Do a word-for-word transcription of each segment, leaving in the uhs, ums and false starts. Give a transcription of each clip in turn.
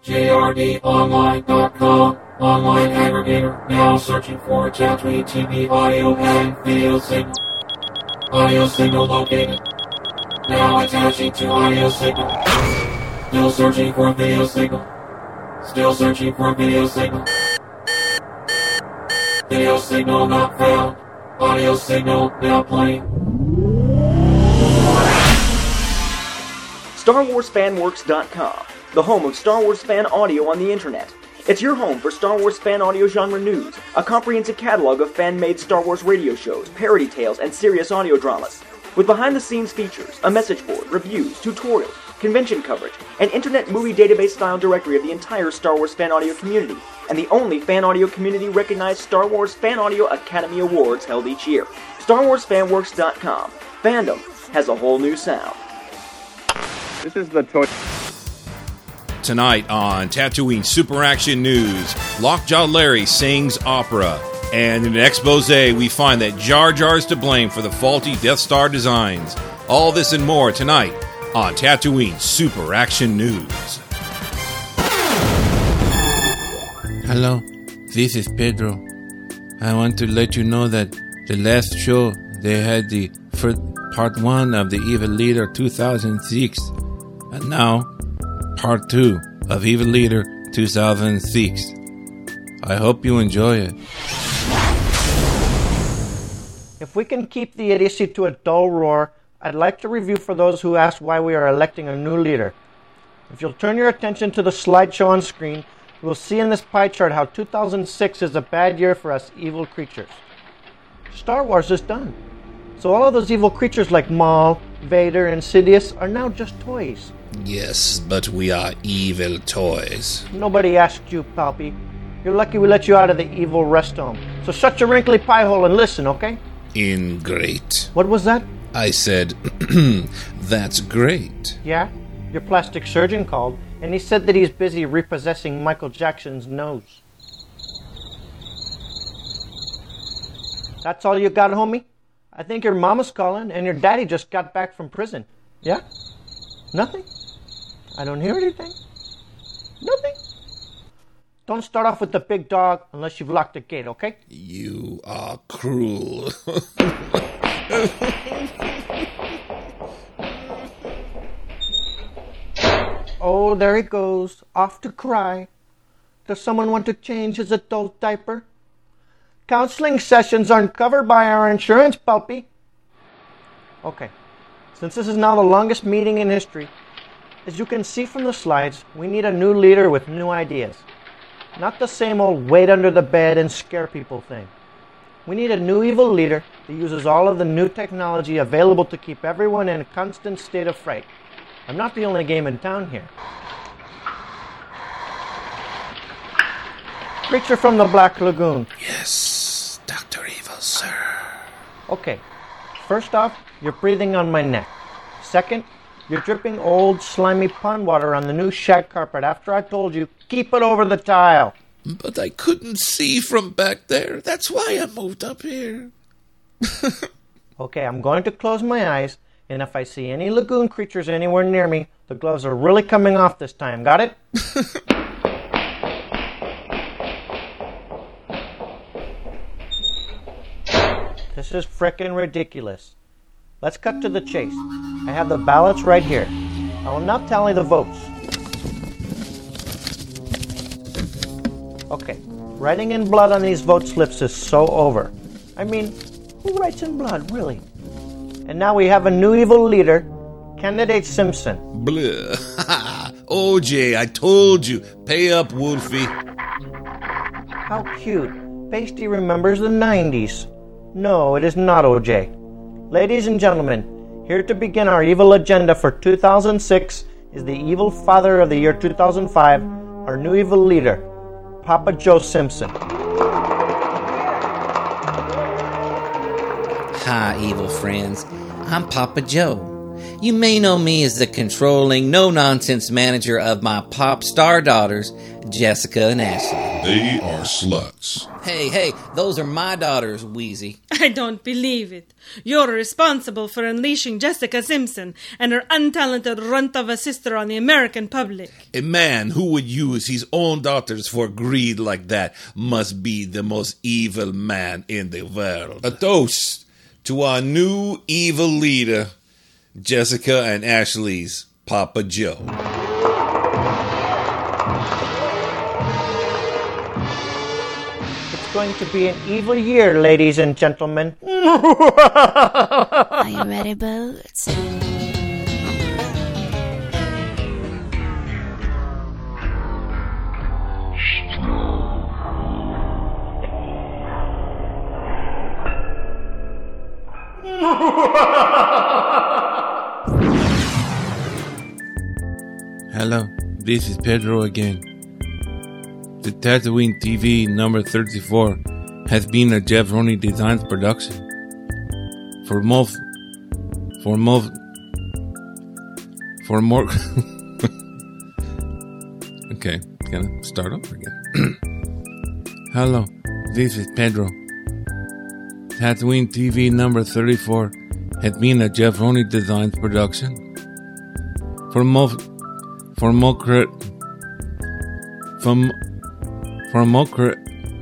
J R D online dot com, online aggregator, now searching for Tatooine T V audio and video signal. Audio signal located. Now attaching to audio signal. Still searching for video signal. Still searching for video signal. Video signal not found. Audio signal now playing. Star Wars Fan Works dot com, the home of Star Wars fan audio on the internet. It's your home for Star Wars fan audio genre news, a comprehensive catalog of fan-made Star Wars radio shows, parody tales, and serious audio dramas. With behind-the-scenes features, a message board, reviews, tutorials, convention coverage, an internet movie database-style directory of the entire Star Wars fan audio community, and the only fan audio community-recognized Star Wars Fan Audio Academy Awards held each year. Star Wars Fan Works dot com. Fandom has a whole new sound. This is the toy. Tonight on Tatooine Super Action News, Lockjaw Larry sings opera. And in an expose, we find that Jar Jar's to blame for the faulty Death Star designs. All this and more tonight on Tatooine Super Action News. Hello, this is Pedro. I want to let you know that the last show they had the first part one of the Evil Leader two thousand six, and now part two of Evil Leader two thousand six. I hope you enjoy it. If we can keep the idiocy to a dull roar, I'd like to review for those who ask why we are electing a new leader. If you'll turn your attention to the slideshow on screen, you will see in this pie chart how two thousand six is a bad year for us evil creatures. Star Wars is done. So all of those evil creatures like Maul, Vader, and Sidious are now just toys. Yes, but we are evil toys. Nobody asked you, Palpy. You're lucky we let you out of the evil rest home. So shut your wrinkly pie hole and listen, okay? Ingrate. What was that? I said, that's great. Yeah? Your plastic surgeon called, and he said that he's busy repossessing Michael Jackson's nose. That's all you got, homie? I think your mama's calling, and your daddy just got back from prison. Yeah? Nothing? I don't hear anything. Nothing? Don't start off with the big dog unless you've locked the gate, okay? You are cruel. Oh, there he goes, off to cry. Does someone want to change his adult diaper? Counseling sessions aren't covered by our insurance, Palpy. Okay, since this is now the longest meeting in history, as you can see from the slides, we need a new leader with new ideas. Not the same old wait under the bed and scare people thing. We need a new evil leader that uses all of the new technology available to keep everyone in a constant state of fright. I'm not the only game in town here. Creature from the Black Lagoon. Yes, Doctor Evil, sir. Okay, first off, you're breathing on my neck. Second, you're dripping old, slimy pond water on the new shag carpet after I told you, keep it over the tile. But I couldn't see from back there. That's why I moved up here. Okay, I'm going to close my eyes, and if I see any lagoon creatures anywhere near me, the gloves are really coming off this time. Got it? This is frickin' ridiculous. Let's cut to the chase. I have the ballots right here. I will now tally the votes. Okay, writing in blood on these vote slips is so over. I mean, who writes in blood, really? And now we have a new evil leader, Candidate Simpson. Blah. O J, I told you. Pay up, Wolfie. How cute. Pasty remembers the nineties. No, it is not O J. Ladies and gentlemen, here to begin our evil agenda for two thousand six is the evil father of the year two thousand five, our new evil leader, Papa Joe Simpson. Hi, evil friends. I'm Papa Joe. You may know me as the controlling, no-nonsense manager of my pop star daughters, Jessica and Ashley. They are sluts. Hey, hey, those are my daughters, Wheezy. I don't believe it. You're responsible for unleashing Jessica Simpson and her untalented runt of a sister on the American public. A man who would use his own daughters for greed like that must be the most evil man in the world. A toast to our new evil leader, Jessica and Ashley's Papa Joe. It's going to be an evil year, ladies and gentlemen. Are you ready, Boots? Hello, this is Pedro again. The Tatooine T V number thirty-four has been a Jeff Roney Designs production. For more, for more, for more. Okay, gonna start over again. Hello, this is Pedro. Tatooine T V number thirty-four has been a Jeff Roney Designs production. For more, for more credit, from, for more credit,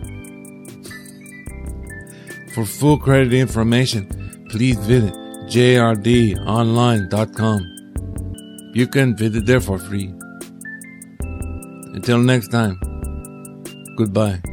for full credit information, please visit j r d online dot com. You can visit there for free. Until next time, goodbye.